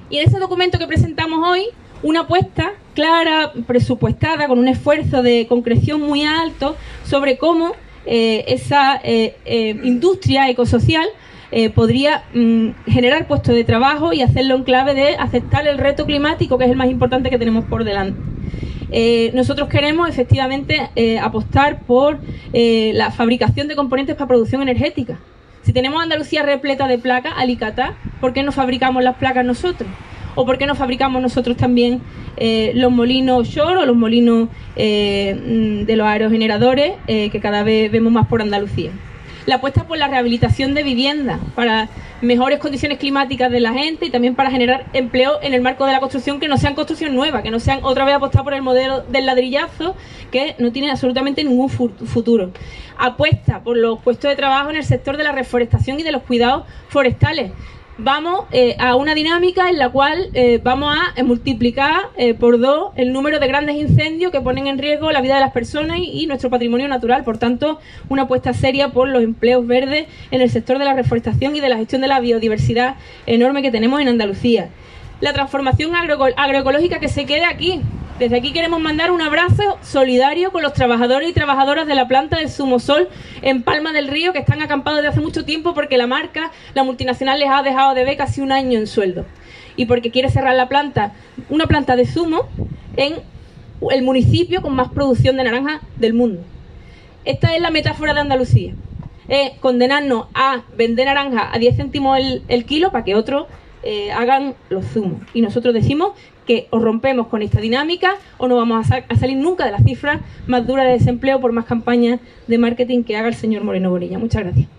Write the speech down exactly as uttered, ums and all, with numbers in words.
Y en ese documento que presentamos hoy, una apuesta clara, presupuestada, con un esfuerzo de concreción muy alto sobre cómo eh, esa eh, eh, industria ecosocial eh, podría mm, generar puestos de trabajo y hacerlo en clave de aceptar el reto climático, que es el más importante que tenemos por delante. Eh, nosotros queremos efectivamente eh, apostar por eh, la fabricación de componentes para producción energética. Si tenemos Andalucía repleta de placas, Alicatá, ¿por qué no fabricamos las placas nosotros? ¿O por qué no fabricamos nosotros también eh, los molinos offshore o los molinos eh, de los aerogeneradores eh, que cada vez vemos más por Andalucía? La apuesta por la rehabilitación de viviendas para mejores condiciones climáticas de la gente y también para generar empleo en el marco de la construcción, que no sean construcción nueva, que no sean otra vez apostar por el modelo del ladrillazo, que no tiene absolutamente ningún futuro. Apuesta por los puestos de trabajo en el sector de la reforestación y de los cuidados forestales. Vamos eh, a una dinámica en la cual eh, vamos a multiplicar eh, por dos el número de grandes incendios que ponen en riesgo la vida de las personas y, y nuestro patrimonio natural. Por tanto, una apuesta seria por los empleos verdes en el sector de la reforestación y de la gestión de la biodiversidad enorme que tenemos en Andalucía. La transformación agro agroecológica que se quede aquí. Desde aquí queremos mandar un abrazo solidario con los trabajadores y trabajadoras de la planta de Zumosol en Palma del Río, que están acampados desde hace mucho tiempo porque la marca, la multinacional, les ha dejado de ver casi un año en sueldo. Y porque quiere cerrar la planta, una planta de zumo, en el municipio con más producción de naranja del mundo. Esta es la metáfora de Andalucía. Es condenarnos a vender naranja a diez céntimos el, el kilo para que otros eh, hagan los zumos. Y nosotros decimos que o rompemos con esta dinámica o no vamos a, sal a salir nunca de las cifras más duras de desempleo por más campañas de marketing que haga el señor Moreno Bonilla. Muchas gracias.